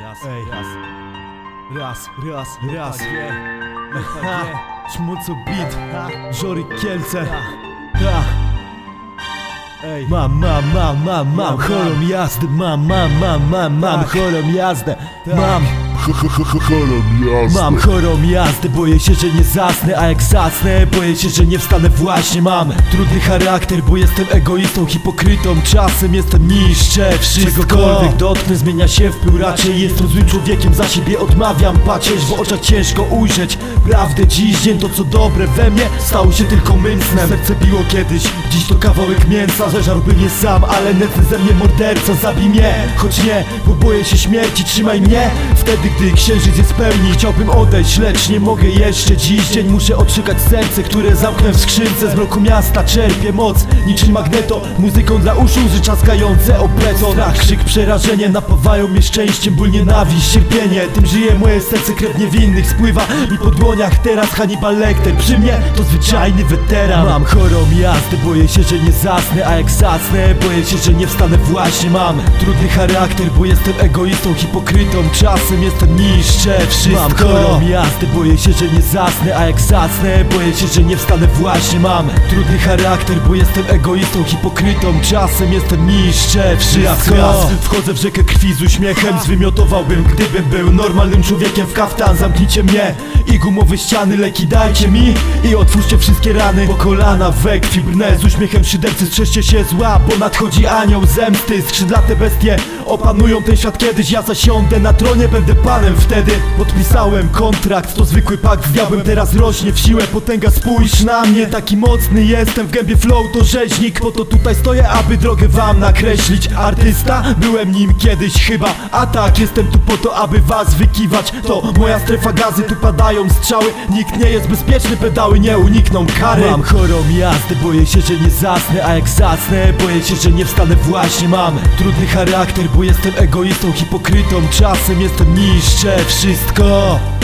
Ej, raz Szmucu beat, Żory Kielce. Ej, mam chorą jazdę, mam chorą jazdę, mam chorą jazdę, boję się, że nie zasnę, a jak zasnę, boję się, że nie wstanę właśnie. Mam trudny charakter, bo jestem egoistą, hipokrytą, czasem jestem niszczę wszystko. Czegokolwiek dotknę, zmienia się w pył, raczej jestem złym człowiekiem, za siebie odmawiam patrzeć, w oczach ciężko ujrzeć prawdę. Dziś dzień to co dobre we mnie stało się tylko mym snem. Serce biło kiedyś, dziś to kawałek mięsa, zeżarłby mnie sam, ale nędzny ze mnie morderca. Zabij mnie, choć nie, bo boję się śmierci, trzymaj mnie wtedy, gdy księżyc jest pełni. Chciałbym odejść, lecz nie mogę jeszcze. Dziś dzień muszę odszukać serce, które zamknę w skrzynce. Z mroku miasta czerpię moc, niczym magneto, muzyką dla uszu, łzy czaskające o beton. Strach, krzyk, przerażenie napawają mnie szczęściem, ból, nienawiść, cierpienie. Tym żyje moje serce, krew niewinnych spływa mi po dłoniach. Teraz Hannibal Lecter, przy mnie to zwyczajny weteran. Mam chorą jazdę, boję się, że nie zasnę, a jak zasnę, boję się, że nie wstanę właśnie. Mam trudny charakter, bo jestem egoistą, hipokrytą, czasem jestem niszczę wszystko. Mam chorą jazdę, boję się, że nie zasnę, a jak zasnę, boję się, że nie wstanę właśnie. Mam trudny charakter, bo jestem egoistą, hipokrytą, czasem jestem niszczę wszystko. Raz wchodzę w rzekę krwi z uśmiechem, zwymiotowałbym, gdybym był normalnym człowiekiem. W kaftan zamknijcie mnie i gumowe ściany, leki dajcie mi i otwórzcie wszystkie rany. Po kolana we krwi brnę z uśmiechem szydercy, strzeżcie się zła, bo nadchodzi anioł zemsty. Skrzydlate bestie opanują ten świat kiedyś, ja zasiądę na tronie, będę panem wtedy. Podpisałem kontrakt, to zwykły pakt z diabłem, teraz rośnie w siłę potęga, spójrz na mnie. Taki mocny jestem, w gębie flow to rzeźnik, po to tutaj stoję, aby drogę wam nakreślić. Artysta? Byłem nim kiedyś chyba, a tak, jestem tu po to, aby was wykiwać. To moja strefa gazy, tu padają strzały, nikt nie jest bezpieczny, pedały nie unikną kary. Mam chorą jazdę, boję się, że nie zasnę, a jak zasnę, boję się, że nie wstanę właśnie. Mam trudny charakter, bo jestem egoistą, hipokrytą, czasem jestem niszczę wszystko.